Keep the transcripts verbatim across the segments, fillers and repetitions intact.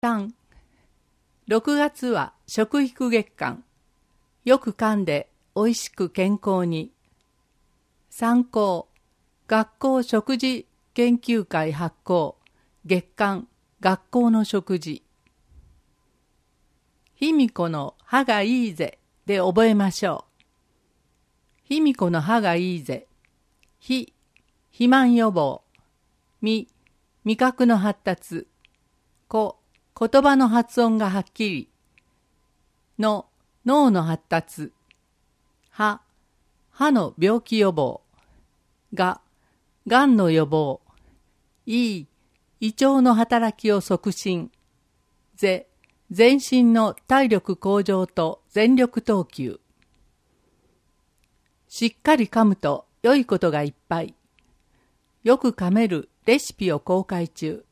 さん、ろくがつは食育月間。よく噛んでおいしく健康に。参考、学校食事研究会発行、月間学校の食事。卑弥呼の歯がいいぜで覚えましょう。卑弥呼の歯がいいぜ。ひ、肥満予防。み、味覚の発達。こ、言葉の発音がはっきり。の、脳の発達。は、歯の病気予防。が、がんの予防。いい、胃腸の働きを促進。ぜ、全身の体力向上と全力投球。しっかり噛むと良いことがいっぱい。よく噛めるレシピを公開中。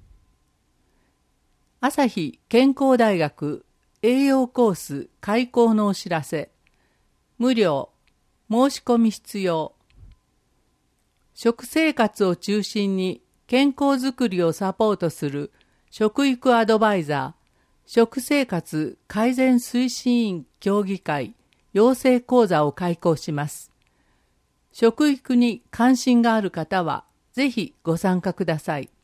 朝日健康大学栄養コース開講のお知らせ。無料。申し込み必要。食生活を中心に健康づくりをサポートする食育アドバイザー、食生活改善推進員協議会養成講座を開講します。食育に関心がある方はぜひご参加ください。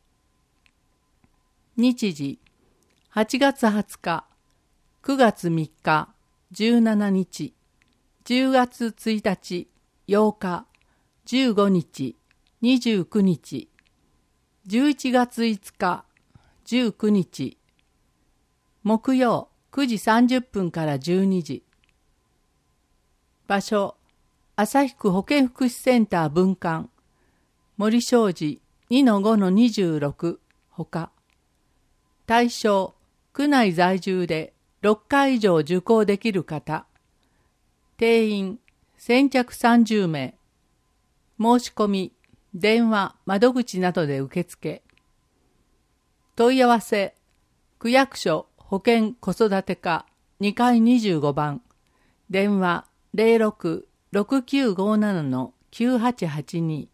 日時、はちがつはつか、くがつみっか、じゅうしちにち、じゅうがつついたち、ようか、じゅうごにち、にじゅうくにち、じゅういちがついつか、じゅうくにち、木曜くじさんじゅっぷんからじゅうにじ。場所、旭区保健福祉センター分館、森正治 にのごのにじゅうろく ほか。対象、区内在住でろっかい以上受講できる方。定員、先着さんじゅうめい。申し込み、電話、窓口などで受付。問い合わせ、区役所保健子育て課にかいにじゅうごばん。電話 ゼロろく ろくきゅうごなな きゅうはちはちに。